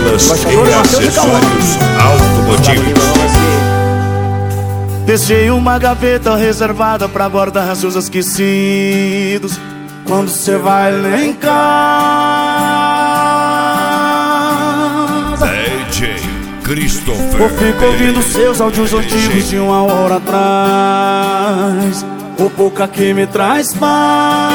Peças e acessórios automotivos. Deixei uma gaveta reservada pra guardar seus esquecidos. Quando cê vai lá em casa, DJ Christopher, eu fico ouvindo seus áudios antigos de uma hora atrás. O pouca que me traz paz.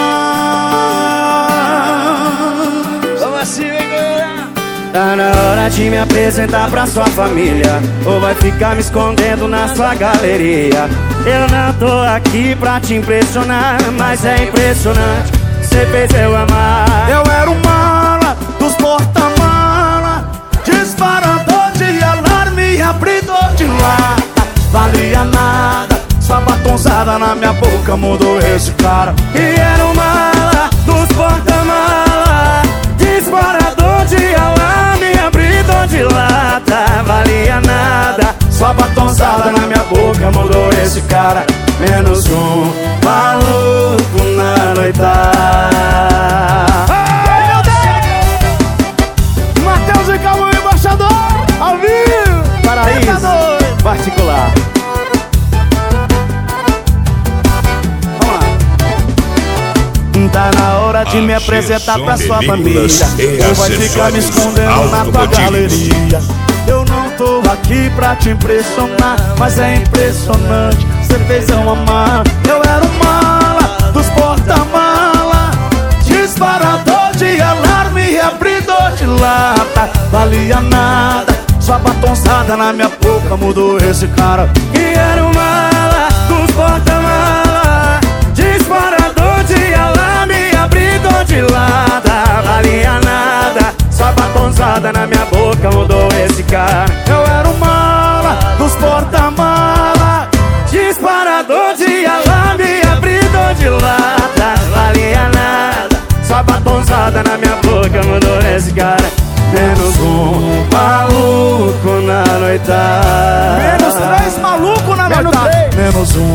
Vamos assim, galera. Tá na hora de me apresentar pra sua família, ou vai ficar me escondendo na sua galeria. Eu não tô aqui pra te impressionar, mas é impressionante, cê fez eu amar. Eu era o mala dos porta-mala, disparador de alarme, abridor de lata. Valia nada, sua batonzada na minha boca mudou esse cara. E era o mala dos porta-mala, disparador de alarme, abridor de lata. Valia nada, sua batonzada na minha boca mudou esse cara. Menos um maluco na noitada. Ai, meu Deus! Matheus e Calma, o embaixador, ao vivo! Paraíso particular. Tá na hora de me apresentar pra sua família, ou vai ficar me escondendo na tua galeria. Eu não tô aqui pra te impressionar, mas é impressionante, cê fez eu amar. Eu era o mala dos porta-mala, disparador de alarme, abridor de lata. Valia nada, sua batonzada na minha boca mudou esse cara. E era o mala dos porta-mala, disparador de alarme, abridor de lata. Valia nada, sua batonzada na minha boca mudou esse cara. Eu era o mala dos porta-mala, disparador de alarme, abridor de lata. Valia nada, sua batonzada na minha boca mudou esse cara. Menos um maluco na noitada. Menos 3 maluco na noitada. Menos um